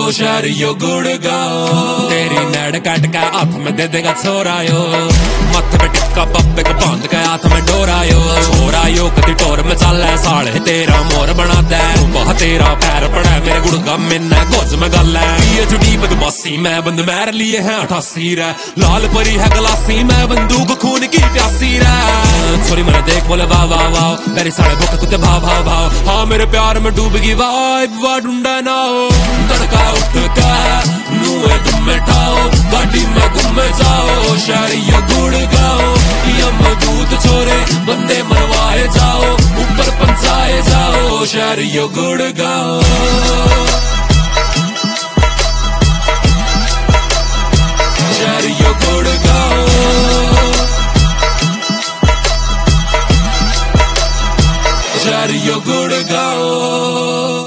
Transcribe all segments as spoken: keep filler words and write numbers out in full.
शहरियो गुड़गांव। तेरी नैड काट का हाथ में दे देगा छोरायो, मत्थे पे टिक्का पप्पे को बांध के हाथ में डोरायो। छोरायो कदी टोर में चल है साले तेरा मोर बना दे, बहुत तेरा पैर पड़ा है मेरे गुड़गा में न गोज में गल है। ये जुड़ी बदमाशी मैं बंद मैर लिए हैं अठासी रे, लाल परी है गलासी मैं बंदूक खून की प्यासी रे। छोरी मैंने देख बोले वाह वाह वाह, मेरी साढ़े भूख कुत्ते भाव भाव भाव। हाँ मेरे प्यार में डूब गई वाइब वाह ढूंढा ना हो, तड़का उठ का नुए तुम ठाओ, गाड़ी में घूमे जाओ शहरियो गुड़गांव। यमदूत छोरे बंदे मरवाए जाओ, ऊपर पंचाए जाओ शहरियो गुड़गांव। शहरियो गुड़गांव, शहरियो गुड़गांव।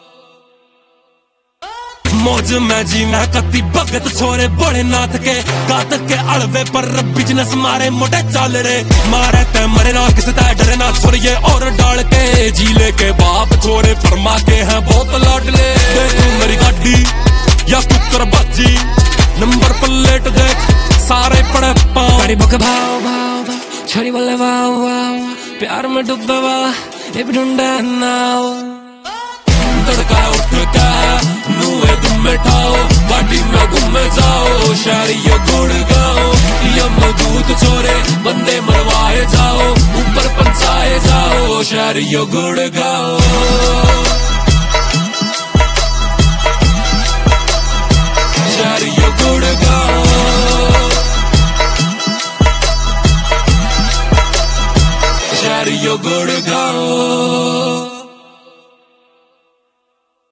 मौज में जी मैं कत्ती भगत छोरे बड़े नाथ के, घातक के अड़वे पर बिजनेस मारे मोटे चाल रे। मारे ते मरे ना किसी ते डरे ना छोरिए और डाल के, जीले के बाप छोरे फरमा के हैं बहुत लाडले। देख मेरी गाड़ी या कुकर बाजी, नंबर प्लेट देख सारे पड़े पाँव। बड़ी बुक भाव भाव भाव, छोरी बोले वाह वाह, प्यार में डूबे वाह ये भी ढूंढे नाव। तड़का उठ का नुए तुम ठाओ, गाड़ी में घूमे जाओ शहरियो गुड़गांव। यमदूत छोरे बंदे मरवाए जाओ, ऊपर पंचाए जाओ शहरियो गुड़गांव। शहरियो गुड़गांव, शहरियो गुड़गांव।